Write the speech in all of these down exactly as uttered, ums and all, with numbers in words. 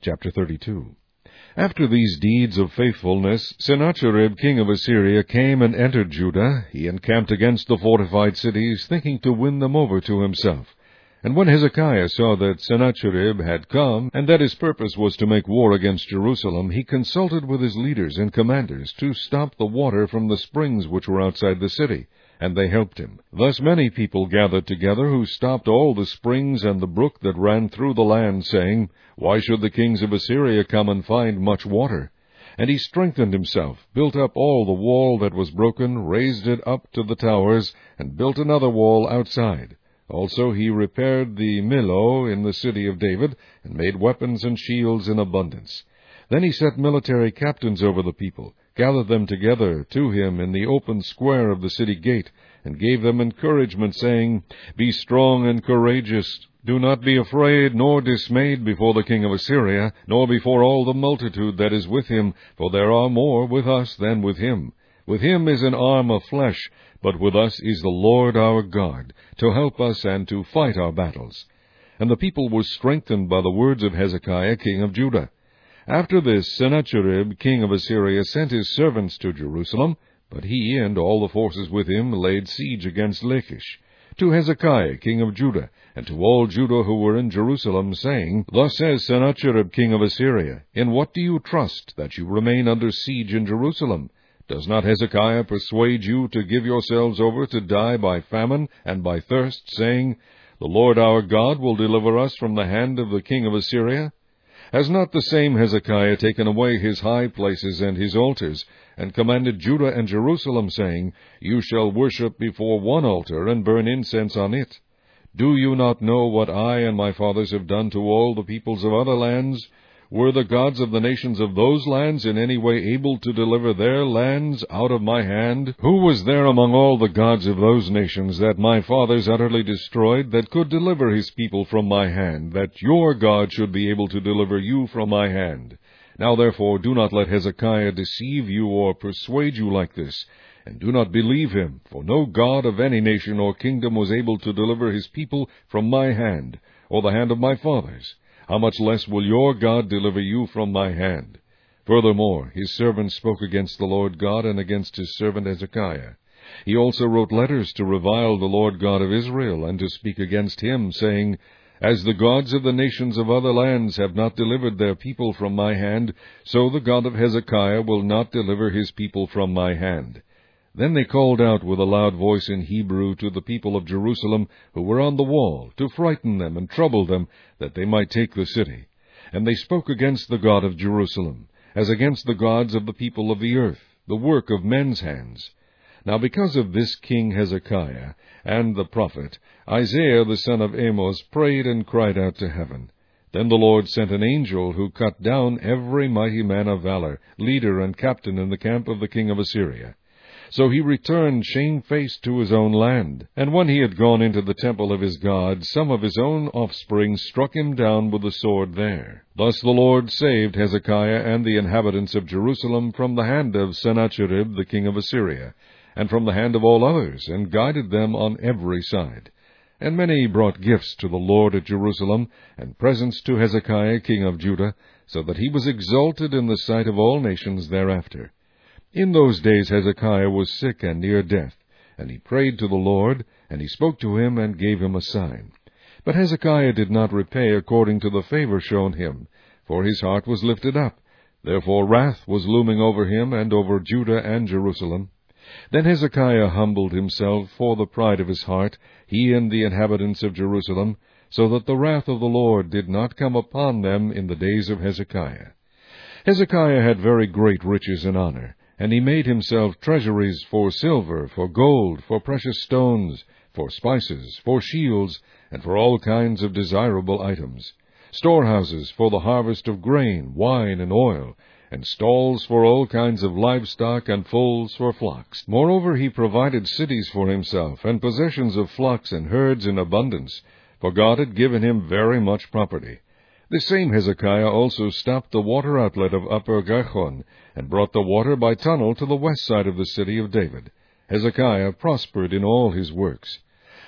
Chapter thirty-two. After these deeds of faithfulness, Sennacherib king of Assyria came and entered Judah. He encamped against the fortified cities, thinking to win them over to himself. And when Hezekiah saw that Sennacherib had come, and that his purpose was to make war against Jerusalem, he consulted with his leaders and commanders to stop the water from the springs which were outside the city, and they helped him. Thus many people gathered together, who stopped all the springs and the brook that ran through the land, saying, Why should the kings of Assyria come and find much water? And he strengthened himself, built up all the wall that was broken, raised it up to the towers, and built another wall outside. Also he repaired the Millo in the city of David, and made weapons and shields in abundance. Then he set military captains over the people, gathered them together to him in the open square of the city gate, and gave them encouragement, saying, Be strong and courageous. Do not be afraid nor dismayed before the king of Assyria, nor before all the multitude that is with him, for there are more with us than with him. With him is an arm of flesh, but with us is the Lord our God, to help us and to fight our battles. And the people were strengthened by the words of Hezekiah king of Judah. After this, Sennacherib king of Assyria sent his servants to Jerusalem, but he and all the forces with him laid siege against Lachish, to Hezekiah king of Judah, and to all Judah who were in Jerusalem, saying, Thus says Sennacherib king of Assyria, In what do you trust, that you remain under siege in Jerusalem? Does not Hezekiah persuade you to give yourselves over to die by famine and by thirst, saying, The Lord our God will deliver us from the hand of the king of Assyria? Has not the same Hezekiah taken away his high places and his altars, and commanded Judah and Jerusalem, saying, You shall worship before one altar, and burn incense on it? Do you not know what I and my fathers have done to all the peoples of other lands? Were the gods of the nations of those lands in any way able to deliver their lands out of my hand? Who was there among all the gods of those nations that my fathers utterly destroyed, that could deliver his people from my hand, that your God should be able to deliver you from my hand? Now therefore do not let Hezekiah deceive you or persuade you like this, and do not believe him, for no god of any nation or kingdom was able to deliver his people from my hand, or the hand of my fathers. How much less will your God deliver you from my hand? Furthermore, his servants spoke against the Lord God and against his servant Hezekiah. He also wrote letters to revile the Lord God of Israel, and to speak against him, saying, As the gods of the nations of other lands have not delivered their people from my hand, so the God of Hezekiah will not deliver his people from my hand. Then they called out with a loud voice in Hebrew to the people of Jerusalem who were on the wall, to frighten them and trouble them, that they might take the city. And they spoke against the God of Jerusalem, as against the gods of the people of the earth, the work of men's hands. Now because of this king Hezekiah and the prophet, Isaiah the son of Amos prayed and cried out to heaven. Then the Lord sent an angel who cut down every mighty man of valor, leader and captain in the camp of the king of Assyria. So he returned shamefaced to his own land. And when he had gone into the temple of his God, some of his own offspring struck him down with the sword there. Thus the Lord saved Hezekiah and the inhabitants of Jerusalem from the hand of Sennacherib the king of Assyria, and from the hand of all others, and guided them on every side. And many brought gifts to the Lord at Jerusalem, and presents to Hezekiah king of Judah, so that he was exalted in the sight of all nations thereafter. In those days Hezekiah was sick and near death, and he prayed to the Lord, and he spoke to him and gave him a sign. But Hezekiah did not repay according to the favor shown him, for his heart was lifted up. Therefore wrath was looming over him and over Judah and Jerusalem. Then Hezekiah humbled himself for the pride of his heart, he and the inhabitants of Jerusalem, so that the wrath of the Lord did not come upon them in the days of Hezekiah. Hezekiah had very great riches and honor, and he made himself treasuries for silver, for gold, for precious stones, for spices, for shields, and for all kinds of desirable items, storehouses for the harvest of grain, wine, and oil, and stalls for all kinds of livestock, and folds for flocks. Moreover, he provided cities for himself, and possessions of flocks and herds in abundance, for God had given him very much property. This same Hezekiah also stopped the water outlet of Upper Gihon, and brought the water by tunnel to the west side of the city of David. Hezekiah prospered in all his works.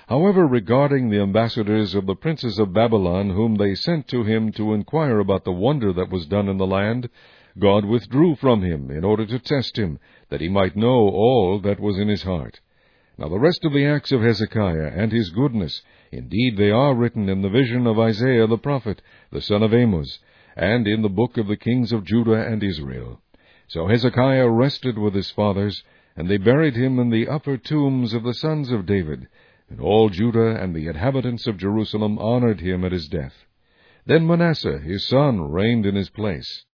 However, regarding the ambassadors of the princes of Babylon, whom they sent to him to inquire about the wonder that was done in the land, God withdrew from him in order to test him, that he might know all that was in his heart. Now the rest of the acts of Hezekiah and his goodness, indeed they are written in the vision of Isaiah the prophet, the son of Amos, and in the book of the kings of Judah and Israel. So Hezekiah rested with his fathers, and they buried him in the upper tombs of the sons of David, and all Judah and the inhabitants of Jerusalem honored him at his death. Then Manasseh his son reigned in his place.